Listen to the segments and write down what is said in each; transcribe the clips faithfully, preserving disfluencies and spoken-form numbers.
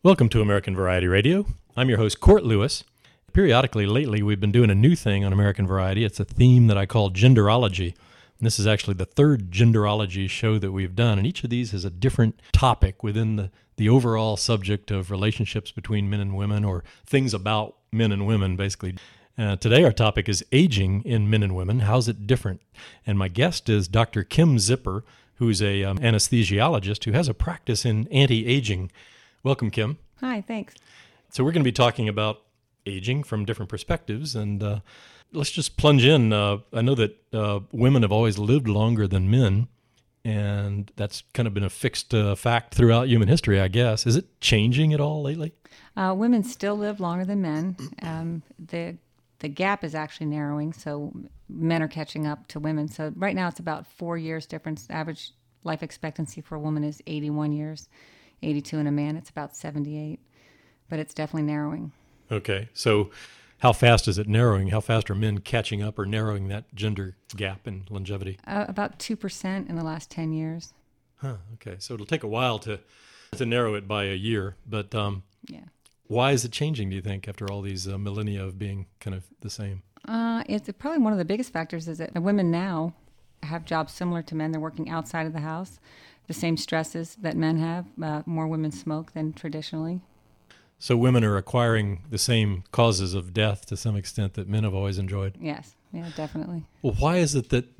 Welcome to American Variety Radio. I'm your host, Court Lewis. Periodically lately, we've been doing a new thing on American Variety. It's a theme that I call genderology. And this is actually the third genderology show that we've done, and each of these is a different topic within the, the overall subject of relationships between men and women, or things about men and women, basically. Uh, today our topic is aging in men and women. How's it different? And my guest is Doctor Kim Zipper, who's a um, anesthesiologist who has a practice in anti-aging. Welcome, Kim. Hi, thanks. So we're going to be talking about aging from different perspectives, and uh, let's just plunge in. Uh, I know that uh, women have always lived longer than men, and that's kind of been a fixed uh, fact throughout human history, I guess. Is it changing at all lately? Uh, women still live longer than men. Um, the the gap is actually narrowing, so men are catching up to women. So right now it's about four years difference. Average life expectancy for a woman is eighty-one years. eighty-two in a man, it's about seventy-eight, but it's definitely narrowing. Okay, so how fast is it narrowing? How fast are men catching up or narrowing that gender gap in longevity? Uh, about two percent in the last ten years. Huh, okay, so it'll take a while to to narrow it by a year, but um, yeah. Why is it changing, do you think, after all these uh, millennia of being kind of the same? Uh, it's probably one of the biggest factors is that women now have jobs similar to men. They're working outside of the house. The same stresses that men have. Uh, more women smoke than traditionally. So women are acquiring the same causes of death to some extent that men have always enjoyed? Yes, yeah, definitely. Well, why is it that,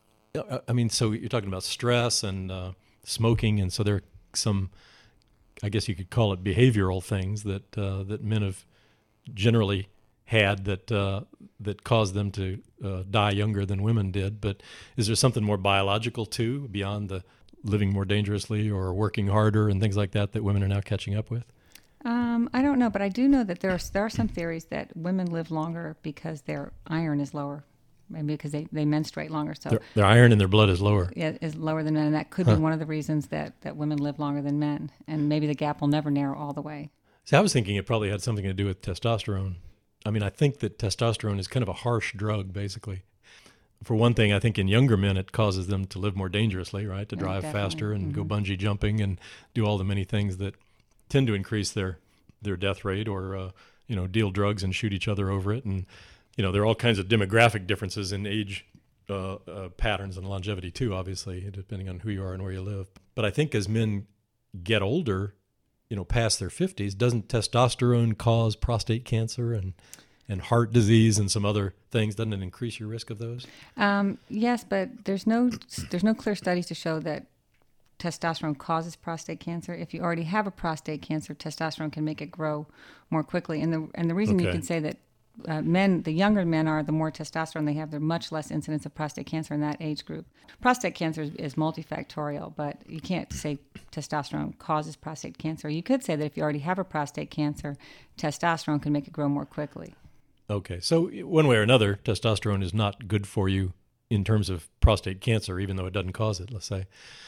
I mean, so you're talking about stress and uh, smoking, and so there are some, I guess you could call it behavioral things that uh, that men have generally had that uh, that caused them to uh, die younger than women did. But is there something more biological too, beyond the living more dangerously or working harder and things like that that women are now catching up with? Um, I don't know, but I do know that there are, there are some theories that women live longer because their iron is lower, maybe because they, they menstruate longer. So their, their iron in their blood is lower. Yeah, is lower than men, and that could huh. be one of the reasons that, that women live longer than men, and maybe the gap will never narrow all the way. See, I was thinking it probably had something to do with testosterone. I mean, I think that testosterone is kind of a harsh drug, basically. For one thing, I think in younger men, it causes them to live more dangerously, right? To drive yeah, faster and mm-hmm. go bungee jumping and do all the many things that tend to increase their, their death rate, or, uh, you know, deal drugs and shoot each other over it. And, you know, there are all kinds of demographic differences in age uh, uh, patterns and longevity too, obviously, depending on who you are and where you live. But I think as men get older, you know, past their fifties, doesn't testosterone cause prostate cancer and and heart disease and some other things? Doesn't it increase your risk of those? Um, yes, but there's no there's no clear studies to show that testosterone causes prostate cancer. If you already have a prostate cancer, testosterone can make it grow more quickly. And the and the reason okay. you can say that uh, men, the younger men are, the more testosterone they have, they're much less incidence of prostate cancer in that age group. Prostate cancer is, is multifactorial, but you can't say testosterone causes prostate cancer. You could say that if you already have a prostate cancer, testosterone can make it grow more quickly. Okay, so one way or another, testosterone is not good for you in terms of prostate cancer, even though it doesn't cause it, let's say.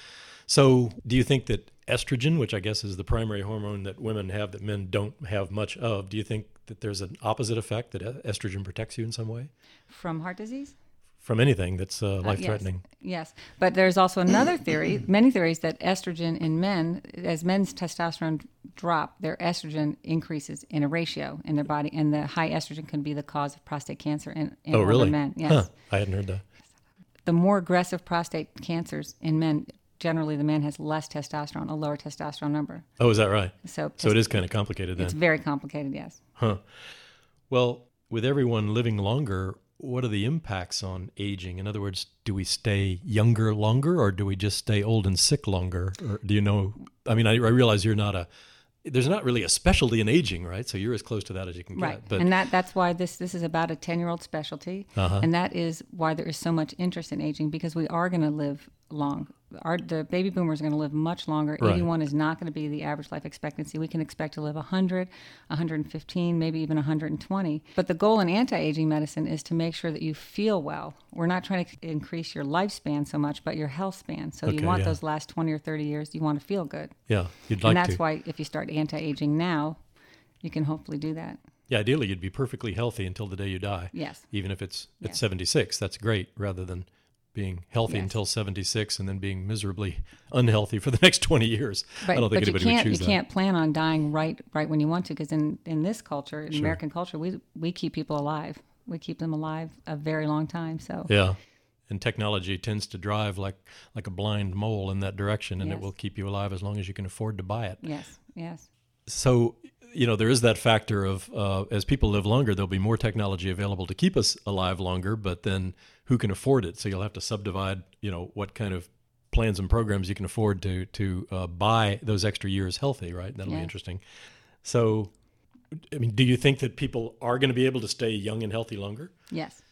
So do you think that estrogen, which I guess is the primary hormone that women have that men don't have much of, do you think that there's an opposite effect, that estrogen protects you in some way? From heart disease? From anything that's uh, life-threatening. Uh, yes. yes, but there's also another theory, many theories, that estrogen in men, as men's testosterone drop, their estrogen increases in a ratio in their body, and the high estrogen can be the cause of prostate cancer in, in oh, older really? men. Yes. Huh. I hadn't heard that. The more aggressive prostate cancers in men, generally the man has less testosterone, a lower testosterone number. Oh, is that right? So, so it is kind of complicated then. It's very complicated, yes. Huh. Well, with everyone living longer, what are the impacts on aging? In other words, do we stay younger longer, or do we just stay old and sick longer? Or do you know? I mean, I, I realize you're not a, there's not really a specialty in aging, right? So you're as close to that as you can right. get. But, and that that's why this, this is about a ten-year-old specialty. Uh-huh. And that is why there is so much interest in aging, because we are going to live long. Our, the baby boomers are going to live much longer. Right. eighty-one is not going to be the average life expectancy. We can expect to live one hundred, one hundred fifteen, maybe even one hundred twenty. But the goal in anti-aging medicine is to make sure that you feel well. We're not trying to increase your lifespan so much, but your health span. So okay, you want yeah. those last twenty or thirty years, you want to feel good. Yeah, you'd like to. And that's to. why if you start anti-aging now, you can hopefully do that. Yeah, ideally you'd be perfectly healthy until the day you die. Yes. Even if it's at yes. seventy-six, that's great, rather than being healthy Yes. until seventy-six and then being miserably unhealthy for the next twenty years. Right. I don't think but anybody you can't, would choose you that. can't plan on dying right right when you want to, because in, in this culture, in Sure. American culture, we we keep people alive. We keep them alive a very long time. So Yeah. And technology tends to drive like like a blind mole in that direction, and Yes. it will keep you alive as long as you can afford to buy it. yes, yes. So, you know, there is that factor of uh, as people live longer, there'll be more technology available to keep us alive longer, but then who can afford it? So you'll have to subdivide, you know, what kind of plans and programs you can afford to to uh, buy those extra years healthy, right? That'll be Yes. interesting. So, I mean, do you think that people are going to be able to stay young and healthy longer? Yes.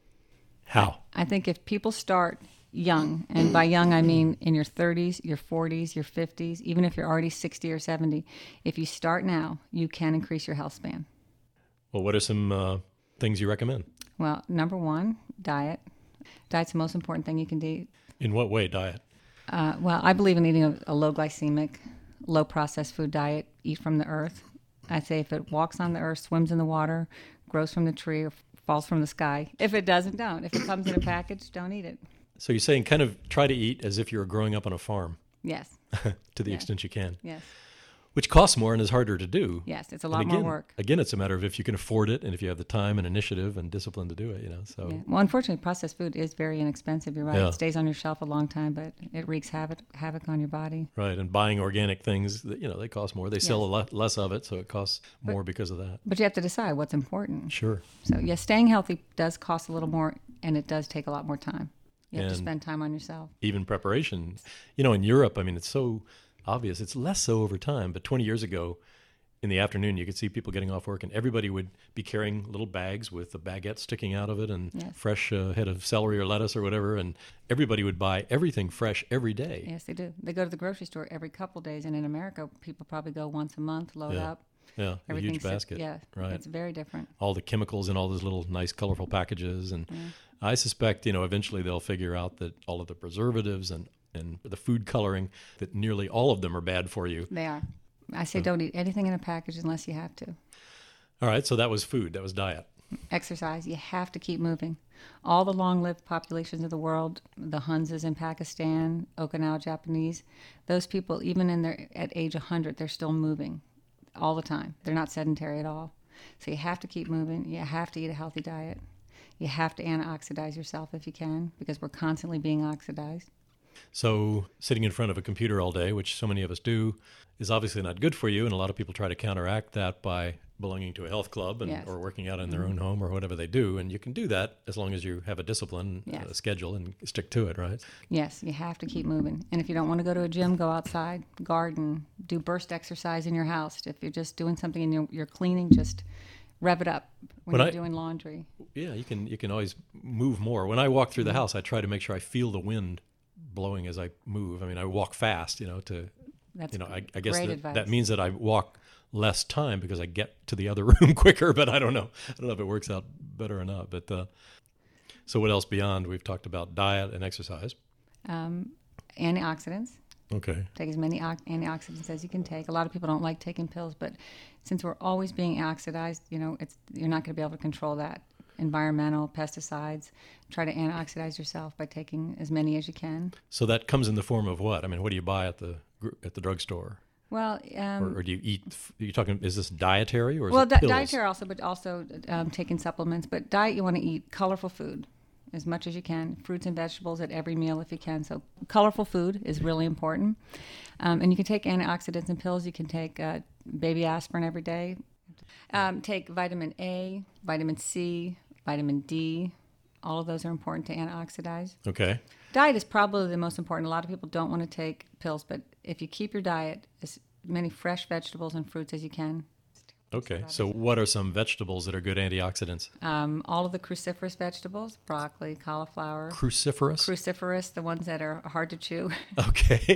How? I think if people start young, and by young I mean in your thirties, your forties, your fifties, even if you're already sixty or seventy, if you start now, you can increase your health span. Well, what are some uh, things you recommend? Well, number one, diet. Diet's the most important thing you can do. In what way, diet? Uh, well, I believe in eating a, a low glycemic, low processed food diet. Eat from the earth. I say if it walks on the earth, swims in the water, grows from the tree, or falls from the sky. If it doesn't, don't. If it comes in a package, don't eat it. So you're saying kind of try to eat as if you were growing up on a farm Yes, to the Yeah. extent you can, yes, which costs more and is harder to do. yes. It's a And lot again, more work. Again, it's a matter of if you can afford it and if you have the time and initiative and discipline to do it, you know. So Yeah. Well, unfortunately, processed food is very inexpensive. You're right. Yeah. It stays on your shelf a long time, but it wreaks havoc havoc on your body. right, and buying organic things, that, you know, they cost more. They sell a Yes. lot less of it, so it costs more because of that. But you have to decide what's important. Sure. So, yes, staying healthy does cost a little more, and it does take a lot more time. You have And- to spend time on yourself. Even preparation. You know, in Europe, I mean, it's so obvious. It's less so over time, but twenty years ago, in the afternoon, you could see people getting off work, and everybody would be carrying little bags with a baguette sticking out of it and Yes. fresh uh, head of celery or lettuce or whatever, and everybody would buy everything fresh every day. Yes, they do. They go to the grocery store every couple days, and in America, people probably go once a month, load Yeah. up. Yeah, a huge Everything's sit- basket. Yeah, Right. it's very different. All the chemicals in all those little nice, colorful packages, and I suspect, you know, eventually they'll figure out that all of the preservatives and and the food coloring, that nearly all of them are bad for you. They are. I say don't eat anything in a package unless you have to. All right, so that was food. That was diet. Exercise, you have to keep moving. All the long-lived populations of the world, the Hunzas in Pakistan, Okinawa Japanese, those people, even in their at age one hundred, they're still moving all the time. They're not sedentary at all. So you have to keep moving. You have to eat a healthy diet. You have to antioxidize yourself if you can, because we're constantly being oxidized. So sitting in front of a computer all day, which so many of us do, is obviously not good for you, and a lot of people try to counteract that by belonging to a health club and Yes. or working out in their own home or whatever they do, and you can do that as long as you have a discipline, Yes. a schedule, and stick to it, right? Yes, you have to keep moving. And if you don't want to go to a gym, go outside, garden, do burst exercise in your house. If you're just doing something and you're, you're cleaning, just rev it up when When you're I- doing laundry. Yeah, you can you can always move more. When I walk through the house, I try to make sure I feel the wind blowing as I move. I mean, I walk fast, you know, to That's you know, I, I guess great that, advice. that means that I walk less time because I get to the other room quicker, but I don't know. I don't know if it works out better or not. But uh, so what else beyond? We've talked about diet and exercise. um, antioxidants. Okay. Take as many ox- antioxidants as you can take. A lot of people don't like taking pills, but since we're always being oxidized, you know, it's you're not going to be able to control that. Environmental, pesticides. Try to antioxidize yourself by taking as many as you can. So that comes in the form of what? I mean, what do you buy at the gr- at the drugstore, Well, um, or, or do you eat? Are you talking? Is this dietary or is well, it di- pills? dietary also, but also um, taking supplements. But diet, you want to eat colorful food as much as you can. Fruits and vegetables at every meal if you can. So colorful food is really important. Um, and you can take antioxidants and pills. You can take uh, baby aspirin every day. Um, take vitamin A, vitamin C, vitamin D. All of those are important to antioxidize. Okay. Diet is probably the most important. A lot of people don't want to take pills, but if you keep your diet as many fresh vegetables and fruits as you can, Okay. So what are some vegetables that are good antioxidants? um, all of the cruciferous vegetables, broccoli, cauliflower, Cruciferous. cruciferous, the ones that are hard to chew, Okay.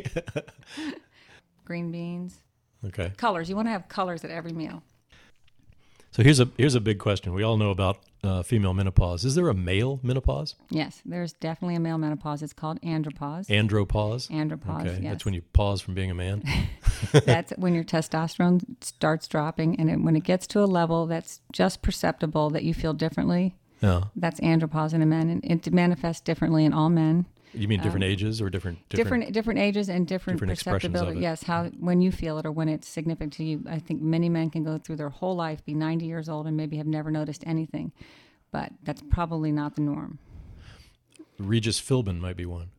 green beans, Okay. colors. You want to have colors at every meal. So here's a here's a big question. We all know about uh, female menopause. Is there a male menopause? Yes, there's definitely a male menopause. It's called andropause. Andropause. Andropause, Okay, yes. that's when you pause from being a man. That's when your testosterone starts dropping, and it, when it gets to a level that's just perceptible that you feel differently, Yeah. That's andropause in a man, and it manifests differently in all men. You mean different Um, ages or different Different, different different ages and different, different expressions of perceptibility. it? Yes, how when you feel it or when it's significant to you. I think many men can go through their whole life, be ninety years old, and maybe have never noticed anything, but that's probably not the norm. Regis Philbin might be one.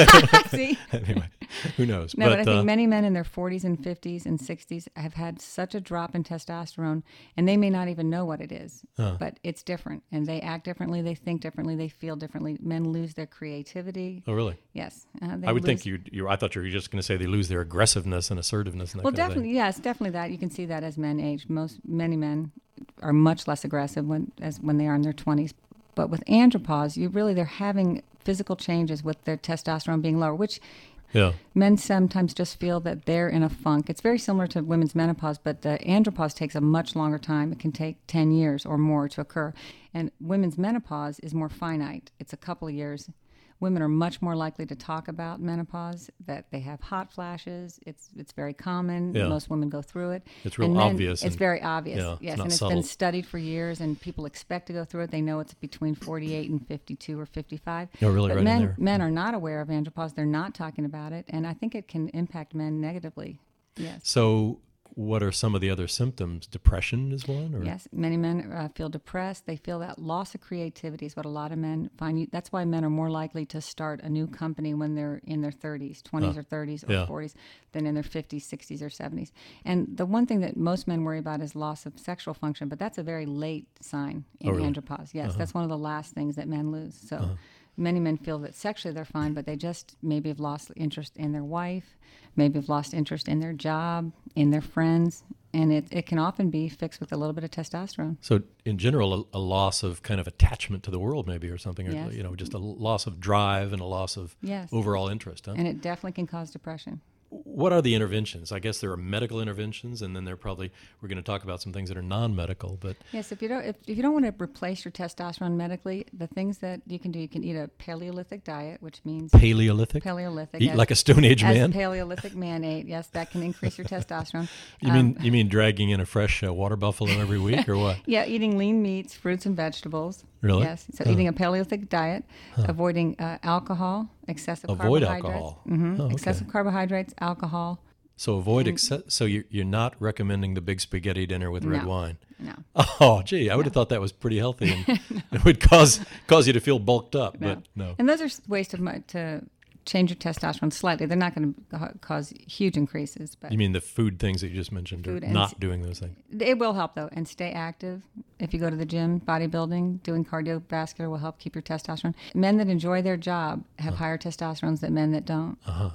See? Anyway, who knows? No, but, I think uh, many men in their forties and fifties and sixties have had such a drop in testosterone, and they may not even know what it is, Uh. but it's different, and they act differently, they think differently, they feel differently. Men lose their creativity. oh, really? Yes. Uh, they I would lose, think you. You. I thought you were just going to say they lose their aggressiveness and assertiveness and that Well, kind of definitely, thing. yes, definitely that. You can see that as men age. Most, many men are much less aggressive when, as when they are in their twenties. But with andropause, you really, they're having physical changes with their testosterone being lower, which Yeah. men sometimes just feel that they're in a funk. It's very similar to women's menopause, but the andropause takes a much longer time. It can take ten years or more to occur. And women's menopause is more finite. It's a couple of years. Women are much more likely to talk about menopause, that they have hot flashes. It's it's very common. Yeah. Most women go through it. It's real And men, obvious It's and- very obvious. yeah, it's yes, not and it's subtle. been studied for years, and people expect to go through it. They know it's between forty-eight and fifty-two or fifty-five. Oh, really? But Right in men, there. men are not aware of andropause. They're not talking about it, and I think it can impact men negatively. Yes. So, what are some of the other symptoms? Depression is one, or Yes, many men uh, feel depressed. They feel that loss of creativity is what a lot of men find. You, that's why men are more likely to start a new company when they're in their thirties, twenties Huh. or thirties or Yeah. forties, than in their fifties, sixties, or seventies. And the one thing that most men worry about is loss of sexual function, but that's a very late sign in Oh, really? andropause. Yes, that's one of the last things that men lose. So many men feel that sexually they're fine, but they just maybe have lost interest in their wife, maybe have lost interest in their job, in their friends, and it, it can often be fixed with a little bit of testosterone. So, in general, a, a loss of kind of attachment to the world, maybe, or something, or Yes. you know, just a loss of drive and a loss of Yes. overall interest. Huh? And it definitely can cause depression. What are the interventions? I guess there are medical interventions, and then there are probably we're going to talk about some things that are non-medical. But Yes, if you don't if, if you don't want to replace your testosterone medically, the things that you can do, you can eat a Paleolithic diet, which means Paleolithic, Paleolithic, eat as- like a Stone Age as man. a Paleolithic man ate. Yes, that can increase your testosterone. You mean you mean dragging in a fresh uh, water buffalo every week, or what? Yeah, eating lean meats, fruits, and vegetables. Really? Yes. So Huh. eating a Paleolithic diet, avoiding uh, alcohol, excessive Avoid carbohydrates. alcohol. hmm Oh, okay. Excessive carbohydrates, alcohol. So avoid excess. So you're you're not recommending the big spaghetti dinner with red No. wine. No. Oh, gee, I would have thought that was pretty healthy, and it would cause cause you to feel bulked up. No. But no. And those are s- ways to mo- to change your testosterone slightly. They're not going to cause huge increases, but You mean the food things that you just mentioned, or Food and not s- doing those things? it will help though. And stay active. If you go to the gym, bodybuilding, doing cardiovascular will help keep your testosterone. Men that enjoy their job have higher testosterones than men that don't.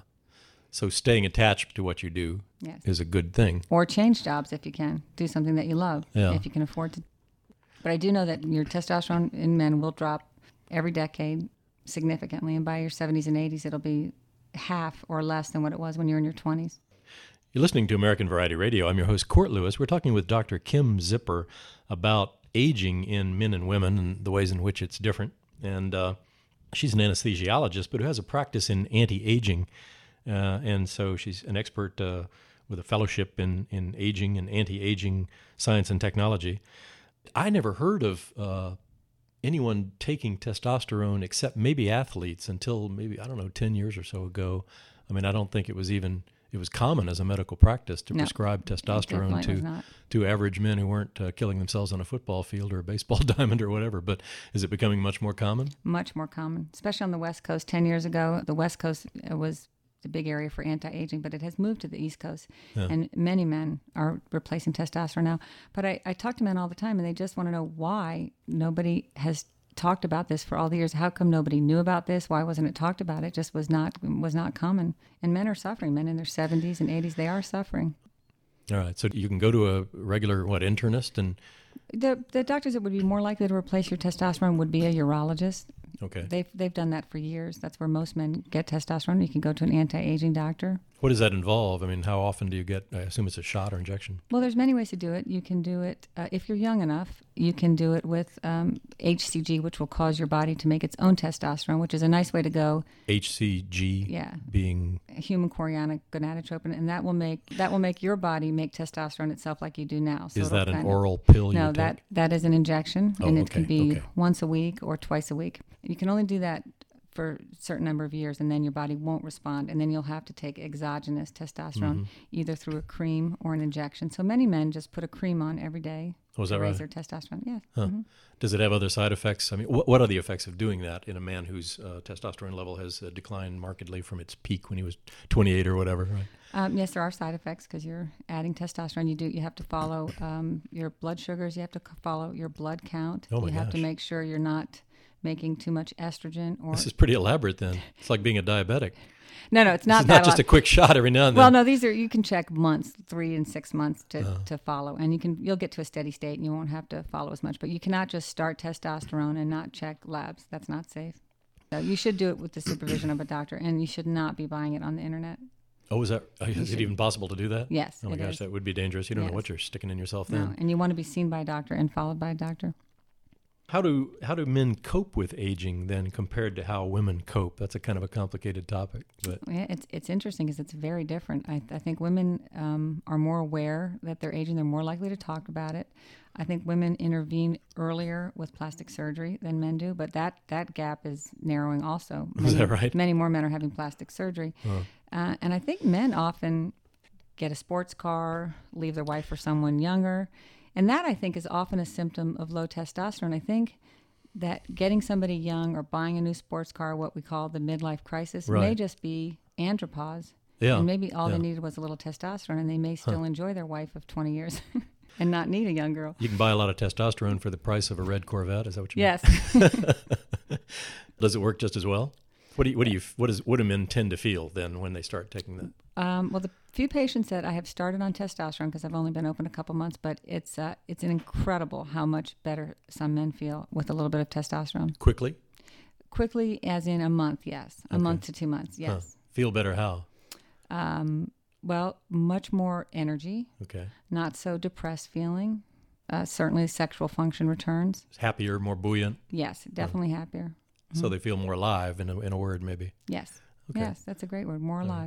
So staying attached to what you do Yes. is a good thing. Or change jobs if you can. Do something that you love Yeah. if you can afford to. But I do know that your testosterone in men will drop every decade significantly, and by your seventies and eighties, it'll be half or less than what it was when you were in your twenties. You're listening to American Variety Radio. I'm your host, Court Lewis. We're talking with Doctor Kim Zipper about aging in men and women and the ways in which it's different. And uh, she's an anesthesiologist, but who has a practice in anti-aging. Uh, and so she's an expert uh, with a fellowship in, in aging and anti-aging science and technology. I never heard of uh, anyone taking testosterone except maybe athletes until maybe, I don't know, ten years or so ago. I mean, I don't think it was even, it was common as a medical practice to No, prescribe testosterone definitely was to, not. to average men who weren't uh, killing themselves on a football field or a baseball diamond or whatever. But is it becoming much more common? Much more common, especially on the West Coast. ten years ago, the West Coast uh, was the big area for anti-aging, but it has moved to the East Coast. Yeah. And many men are replacing testosterone now. But I, I talk to men all the time, and they just want to know why nobody has talked about this for all the years. How come nobody knew about this? Why wasn't it talked about? It just was not was not common. And men are suffering. Men in their seventies and eighties, they are suffering. All right. So you can go to a regular, what, internist and, The the doctors that would be more likely to replace your testosterone would be a urologist. okay. They've they've done that for years. That's where most men get testosterone. You can go to an anti-aging doctor. What does that involve? I mean, how often do you get, I assume it's a shot or injection? Well, there's many ways to do it. You can do it uh, if you're young enough. You can do it with um, H C G, which will cause your body to make its own testosterone, which is a nice way to go. H C G Yeah. being, Human chorionic gonadotropin, and that will make that will make your body make testosterone itself like you do now. So is it'll that an kind of- oral pill you No, would that take? that is an injection, Oh, and it okay, can be okay. once a week or twice a week. You can only do that for a certain number of years, and then your body won't respond, and then you'll have to take exogenous testosterone, Mhm. either through a cream or an injection. So many men just put a cream on every day Oh, is to that raise right? their testosterone. Yes. Huh. Mhm. Does it have other side effects? I mean, what, what are the effects of doing that in a man whose uh, testosterone level has uh, declined markedly from its peak when he was twenty-eight or whatever, right? Um, yes, there are side effects because you're adding testosterone. You do. You have to follow um, your blood sugars. You have to c- follow your blood count. Oh, my you have to gosh. make sure you're not making too much estrogen or This is pretty elaborate then. It's like being a diabetic. no, no, it's not It's that not just lot. a quick shot every now and then. Well, no, these are you can check months, three and six months to, Uh. to follow, and you can you'll get to a steady state, and you won't have to follow as much. But you cannot just start testosterone and not check labs. That's not safe. So you should do it with the supervision of a doctor, and you should not be buying it on the internet. Oh, is that? Is it should- even possible to do that? Yes, Oh my it gosh, is. that would be dangerous. You don't know Yes. what you're sticking in yourself No, then. and you want to be seen by a doctor and followed by a doctor. How do how do men cope with aging then compared to how women cope? That's a kind of a complicated topic, but Yeah, it's it's interesting because it's very different. I, I think women um, are more aware that they're aging. They're more likely to talk about it. I think women intervene earlier with plastic surgery than men do, but that, that gap is narrowing also. Is Many, that right? Many more men are having plastic surgery. Huh. Uh, and I think men often get a sports car, leave their wife for someone younger. And that, I think, is often a symptom of low testosterone. I think that getting somebody young or buying a new sports car, what we call the midlife crisis, may Right. just be andropause. yeah. And maybe all yeah. they needed was a little testosterone, and they may still enjoy their wife of twenty years and not need a young girl. You can buy a lot of testosterone for the price of a red Corvette. Is that what you Yes. mean? Does it work just as well? What do you what do you what does what do men tend to feel then when they start taking that? Um, well, the few patients that I have started on testosterone, because I've only been open a couple months, but it's uh, it's incredible how much better some men feel with a little bit of testosterone. Quickly? Quickly, as in a month, yes. A Okay. month to two months, Huh. yes. Feel better how? Um, well, much more energy, Okay. not so depressed feeling. Uh, certainly sexual function returns. Happier, more buoyant, Yes, definitely happier. so they feel more alive in a, in a word maybe. Yes. Okay. Yes, that's a great word. More alive.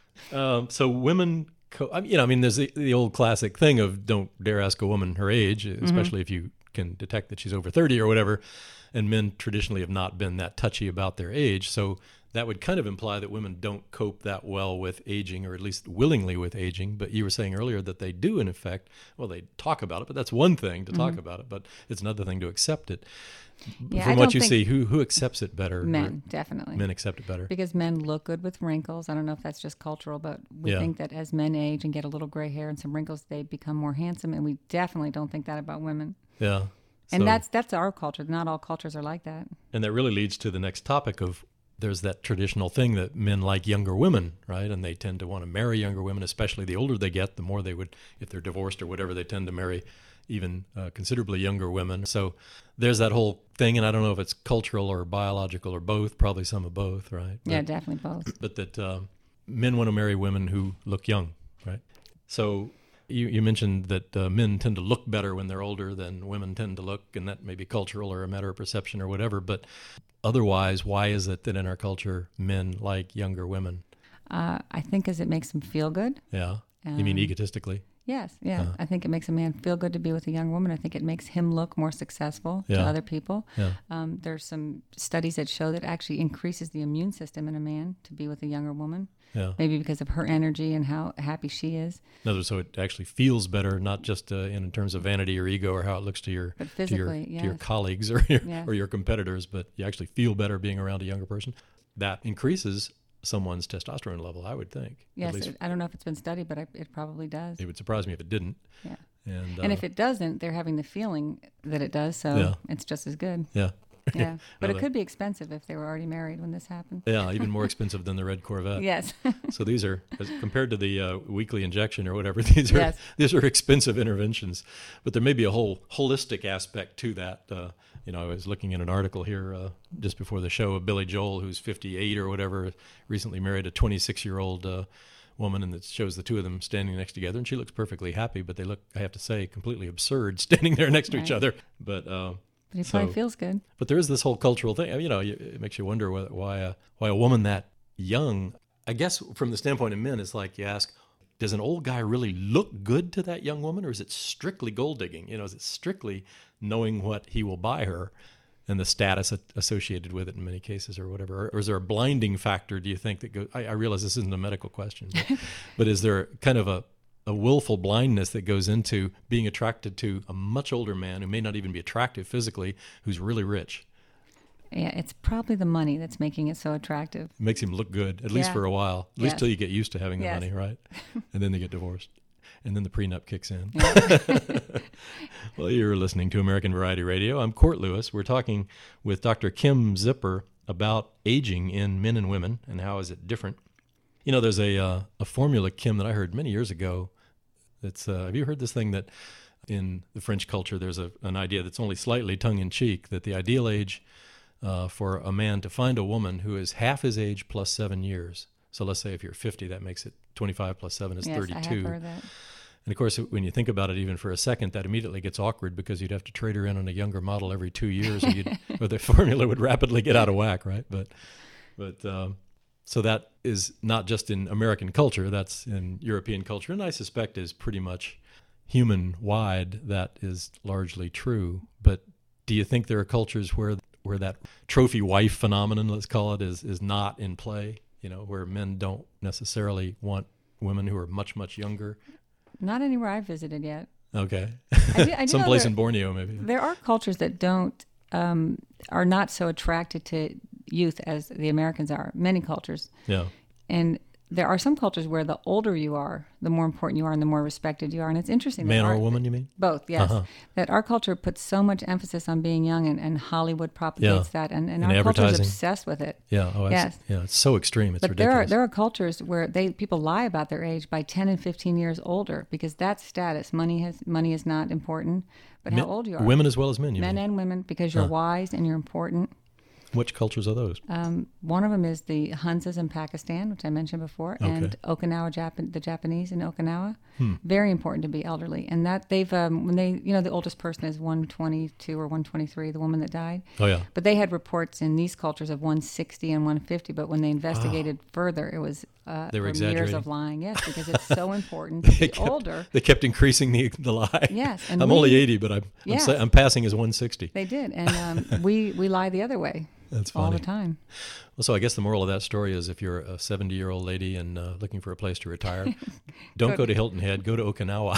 Um, so women, co- I mean, you know, I mean, there's the, the old classic thing of don't dare ask a woman her age, especially if you can detect that she's over thirty or whatever. And men traditionally have not been that touchy about their age. So that would kind of imply that women don't cope that well with aging, or at least willingly with aging. But you were saying earlier that they do, in effect. Well, they talk about it, but that's one thing to talk about it, but it's another thing to accept it. Yeah, From I what don't you think- see, who who accepts it better? Men, definitely. Men accept it better. Because men look good with wrinkles. I don't know if that's just cultural, but we Yeah. think that as men age and get a little gray hair and some wrinkles, they become more handsome. And we definitely don't think that about women. Yeah. And So- that's that's our culture. Not all cultures are like that. And that really leads to the next topic of there's that traditional thing that men like younger women, right? And they tend to want to marry younger women, especially the older they get, the more they would, if they're divorced or whatever, they tend to marry even uh, considerably younger women. So there's that whole thing, and I don't know if it's cultural or biological or both, probably some of both, right? Yeah, But- definitely both. but that um, men want to marry women who look young, right? So you, you mentioned that uh, men tend to look better when they're older than women tend to look, and that may be cultural or a matter of perception or whatever. But otherwise, why is it that in our culture men like younger women? Uh, I think as it makes them feel good. Yeah, you mean Um, egotistically? Yes, yeah. Uh-huh. I think it makes a man feel good to be with a young woman. I think it makes him look more successful to Yeah. other people. Yeah. Um, there's some studies that show that it actually increases the immune system in a man to be with a younger woman, Yeah. maybe because of her energy and how happy she is. In other words, so it actually feels better, not just uh, in terms of vanity or ego or how it looks to your But to your, physically, to your yes. colleagues or your, Yes. or your competitors, but you actually feel better being around a younger person. That increases someone's testosterone level, I would think. Yes, At least it, I don't know if it's been studied, but I, it probably does. it would surprise me if it didn't. Yeah. And, uh, And if it doesn't, they're having the feeling that it does, so Yeah. it's just as good. yeah. Yeah, but No, it that- could be expensive if they were already married when this happened. Yeah, even more expensive than the red Corvette. Yes. So these are, as compared to the uh, weekly injection or whatever, these are Yes. these are expensive interventions. But there may be a whole holistic aspect to that. Uh, you know, I was looking at an article here uh, just before the show of Billy Joel, who's fifty-eight or whatever, recently married a twenty-six-year-old uh, woman, and it shows the two of them standing next together, and she looks perfectly happy, but they look, I have to say, completely absurd standing there next to each Right. other. But uh, But he So- probably feels good. But there is this whole cultural thing. You know, you- it makes you wonder why why a, why a woman that young. I guess from the standpoint of men, it's like you ask, does an old guy really look good to that young woman, or is it strictly gold digging? You know, is it strictly knowing what he will buy her and the status associated with it in many cases, or whatever? Or, or is there a blinding factor, do you think, that goes, I, I realize this isn't a medical question, but, but is there kind of a, a willful blindness that goes into being attracted to a much older man who may not even be attractive physically, who's really rich? Yeah, it's probably the money that's making it so attractive. It makes him look good, at least Yeah. for a while, at least Yes. till you get used to having the Yes. money, right? And then they get divorced. And then the prenup kicks in. Yeah. Well, you're listening to American Variety Radio. I'm Court Lewis. We're talking with Doctor Kim Zipper about aging in men and women and how is it different. You know, there's a uh, a formula, Kim, that I heard many years ago. That's uh, have you heard this thing that in the French culture there's a, an idea that's only slightly tongue-in-cheek, that the ideal age uh, for a man to find a woman who is half his age plus seven years. So let's say if you're fifty, that makes it twenty-five plus seven is Yes, thirty-two. I have heard that. And of course, when you think about it even for a second, that immediately gets awkward because you'd have to trade her in on a younger model every two years, or, you'd, or the formula would rapidly get out of whack, right? But, but um, so that is not just in American culture; that's in European culture, and I suspect is pretty much human-wide. That is largely true. But do you think there are cultures where where that trophy wife phenomenon, let's call it, is is not in play? You know, where men don't necessarily want women who are much much younger. Not anywhere I've visited yet. Okay. I do, I do know Someplace there, in Borneo, maybe. there are cultures that don't um, are not so attracted to youth as the Americans are. Many cultures, Yeah. and there are some cultures where the older you are, the more important you are, and the more respected you are. And it's interesting. Man that or our, woman, you mean? Both, yes. Uh-huh. That our culture puts so much emphasis on being young, and, and Hollywood propagates that, and, and, And our culture is advertising. obsessed with it. Yeah. Oh, Yes. Yeah. It's so extreme. It's But ridiculous. there are there are cultures where they people lie about their age by ten and fifteen years older, because that's status. Money has money is not important, but how Men- old you are. Women as well as men, you Men mean? and women, because you're Huh. wise and you're important. Which cultures are those? Um, one of them is the Hunzas in Pakistan, which I mentioned before, Okay. and Okinawa, Japan, the Japanese in Okinawa. Hmm. Very important to be elderly, and that they've um, when they you know the oldest person is one twenty-two or one twenty-three, the woman that died. Oh, yeah. But they had reports in these cultures of one sixty and one fifty, but when they investigated further, it was uh, They were from years exaggerating. of lying. Yes, because it's so important to They be kept- older. They kept increasing the the lie. Yes, and I'm we- only eighty, but I'm I'm, Yes. sa- I'm passing as one sixty. They did, and um, we we lie the other way That's all funny. the time. Well, so I guess the moral of that story is if you're a seventy-year-old lady and uh, looking for a place to retire, don't Go go to Hilton Head. Go to Okinawa.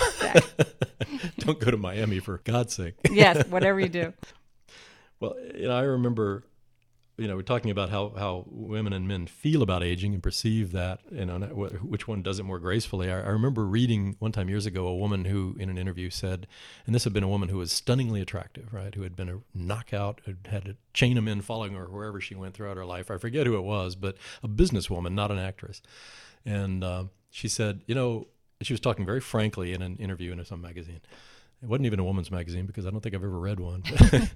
Don't go to Miami, for God's sake. Yes, whatever you do. Well, you know, I remember, you know, we're talking about how, how women and men feel about aging and perceive that, you know, wh- which one does it more gracefully. I, I remember reading one time years ago a woman who, in an interview, said, and this had been a woman who was stunningly attractive, right, who had been a knockout, had had a chain of men following her wherever she went throughout her life. I forget who it was, but a businesswoman, not an actress. And uh, she said, you know, she was talking very frankly in an interview in some magazine. It wasn't even a woman's magazine because I don't think I've ever read one.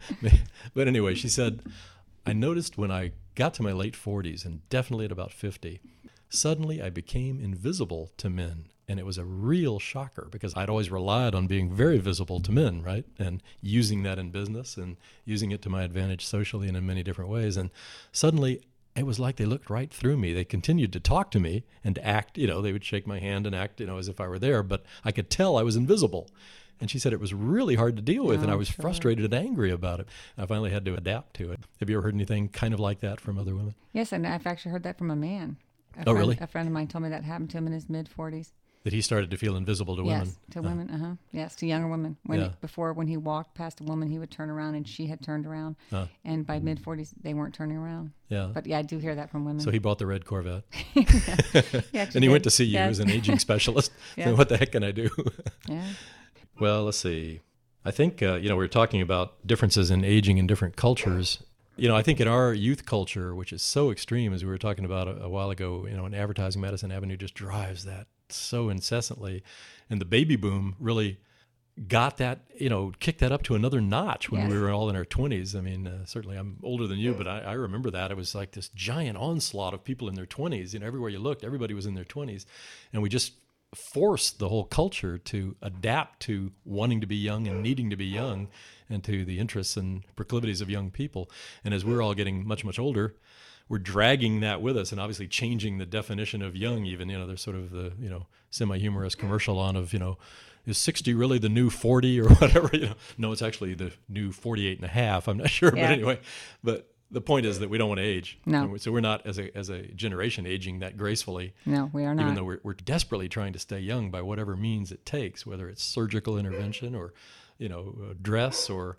But anyway, she said, I noticed when I got to my late forties, and definitely at about fifty, suddenly I became invisible to men. And it was a real shocker because I'd always relied on being very visible to men, right? And using that in business and using it to my advantage socially and in many different ways. And suddenly it was like they looked right through me. They continued to talk to me and to act, you know, they would shake my hand and act, you know, as if I were there, but I could tell I was invisible. And she said it was really hard to deal with, and Oh, I was sure. frustrated and angry about it. I finally had to adapt to it. Have you ever heard anything kind of like that from other women? Yes, and I've actually heard that from a man. A Oh, friend, really? A friend of mine told me that happened to him in his mid forties. That he started to feel invisible to women? Yes, to women. Uh huh. Yes, to younger women. When Yeah. before, when he walked past a woman, he would turn around, and she had turned around. Uh, And by mid forties, they weren't turning around. yeah. But yeah, I do hear that from women. So he bought the red Corvette. yeah, And he went to see you yes. as an aging specialist. Yeah. So what the heck can I do? Yeah. Well, let's see. I think, uh, you know, we were talking about differences in aging in different cultures. You know, I think in our youth culture, which is so extreme, as we were talking about a, a while ago, you know, in advertising, Madison Avenue just drives that so incessantly. And the baby boom really got that, you know, kicked that up to another notch when Yes. we were all in our twenties. I mean, uh, certainly I'm older than you, but I, I remember that. It was like this giant onslaught of people in their twenties. You know, everywhere you looked, everybody was in their twenties. And we just forced the whole culture to adapt to wanting to be young and needing to be young and to the interests and proclivities of young people. And as we're all getting much, much older, we're dragging that with us, and obviously changing the definition of young. Even, you know, there's sort of the, you know, semi-humorous commercial on of, you know, is sixty really the new forty or whatever? You know, no, it's actually the new forty-eight and a half. I'm not sure, Yeah. but anyway, but the point is that we don't want to age. No. And so we're not, as a as a generation, aging that gracefully. No, we are not. Even though we're we're desperately trying to stay young by whatever means it takes, whether it's surgical intervention or, you know, uh, dress or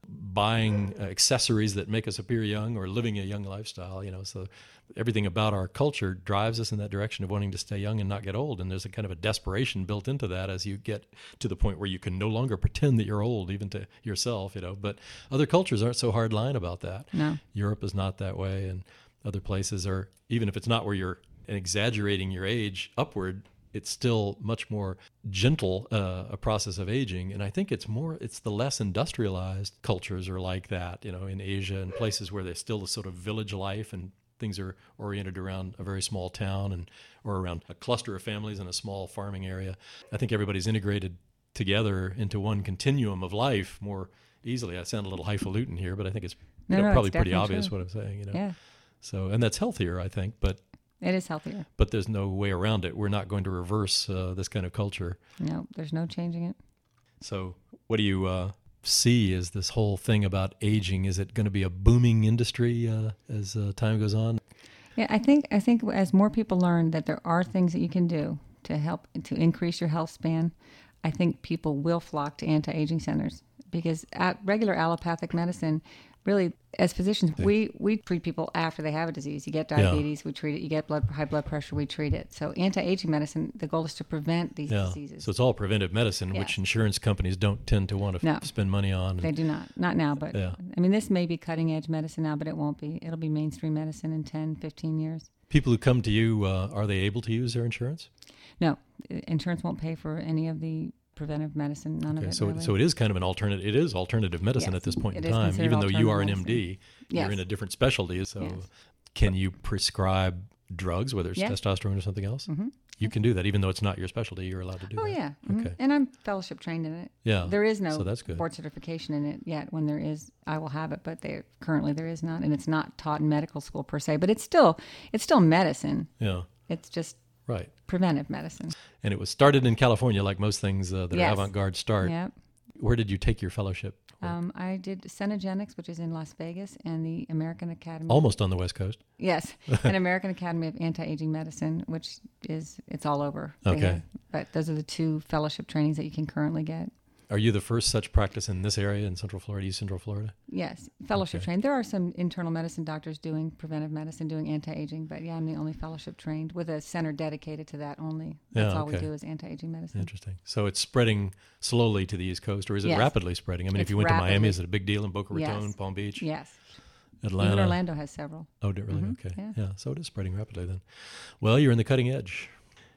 buying uh, accessories that make us appear young or living a young lifestyle. You know, so everything about our culture drives us in that direction of wanting to stay young and not get old. And there's a kind of a desperation built into that as you get to the point where you can no longer pretend that you're old, even to yourself, you know. But other cultures aren't so hard line about that. No. Europe is not that way, and other places are, even if it's not where you're exaggerating your age upward, it's still much more gentle, uh, a process of aging. And I think it's more, it's the less industrialized cultures are like that, you know, in Asia and places where there's still a sort of village life and things are oriented around a very small town and or around a cluster of families in a small farming area. I think everybody's integrated together into one continuum of life more easily. I sound a little highfalutin here, but I think it's No, you know, no, probably it's pretty definitely obvious true. what I'm saying, you know. Yeah, So, and that's healthier, I think, but it is healthier. but there's no way around it. We're not going to reverse uh, this kind of culture. No, there's no changing it. So what do you uh, see as this whole thing about aging? Is it going to be a booming industry uh, as uh, time goes on? Yeah, I think I think as more people learn that there are things that you can do to help to increase your health span, I think people will flock to anti-aging centers because at regular allopathic medicine, really, as physicians, we, we treat people after they have a disease. You get diabetes, we treat it. You get blood high blood pressure, we treat it. So anti-aging medicine, the goal is to prevent these Yeah. diseases. So it's all preventive medicine, Yes. which insurance companies don't tend to want to No. f- spend money on. They do not. Not now, but Yeah. I mean, this may be cutting edge medicine now, but it won't be. It'll be mainstream medicine in ten, fifteen years. People who come to you, uh, are they able to use their insurance? No, i- insurance won't pay for any of the preventive medicine, none Okay, of it. so really. so it is kind of an alternative. It is alternative medicine Yes, at this point it in is time, considered even though you alternative are an medicine. M D. You're Yes. in a different specialty. So Yes. can you prescribe drugs, whether it's Yeah. testosterone or something else? Mhm. You can do that, even though it's not your specialty. You're allowed to do Oh that. yeah, mhm. Okay. And I'm fellowship trained in it. Yeah. There is no So that's good. board certification in it yet. When there is, I will have it, but there currently there is not, and it's not taught in medical school per se. But it's still it's still medicine. Yeah. It's just Right. preventive medicine. And it was started in California, like most things uh, that Yes. are avant-garde start. Yeah. Where did you take your fellowship? Um, I did Cenegenics, which is in Las Vegas, and the American Academy. Almost on the West Coast. Yes, an American Academy of Anti-Aging Medicine, which is it's all over. They Okay. have- but those are the two fellowship trainings that you can currently get. Are you the first such practice in this area in Central Florida, East Central Florida? Yes, fellowship Okay. trained. There are some internal medicine doctors doing preventive medicine, doing anti-aging, but yeah, I'm the only fellowship trained with a center dedicated to that only. That's Yeah, all we okay. do is anti-aging medicine. Interesting. So it's spreading slowly to the East Coast, or is it Yes. rapidly spreading? I mean, if It's you went to Miami, rapidly- is it a big deal in Boca Raton, Yes. Palm Beach, Yes, Atlanta? even Orlando has several. Oh, did it really? Mhm, Okay. yeah. Yeah. So it is spreading rapidly then. Well, you're in the cutting edge.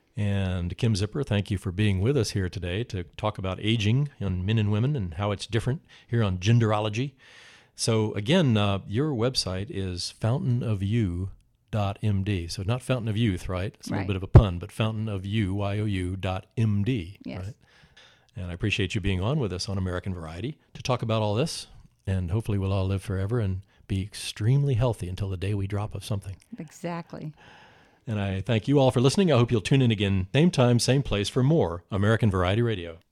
And Kim Zipper, thank you for being with us here today to talk about aging on men and women and how it's different here on Genderology. So again, uh, your website is fountain of you dot m d. So not Fountain of Youth, right? It's a Right. little bit of a pun, but fountain of you, Y O U dot M D, Yes. right? And I appreciate you being on with us on American Variety to talk about all this. And hopefully we'll all live forever and be extremely healthy until the day we drop of something. Exactly. And I thank you all for listening. I hope you'll tune in again, same time, same place for more American Variety Radio.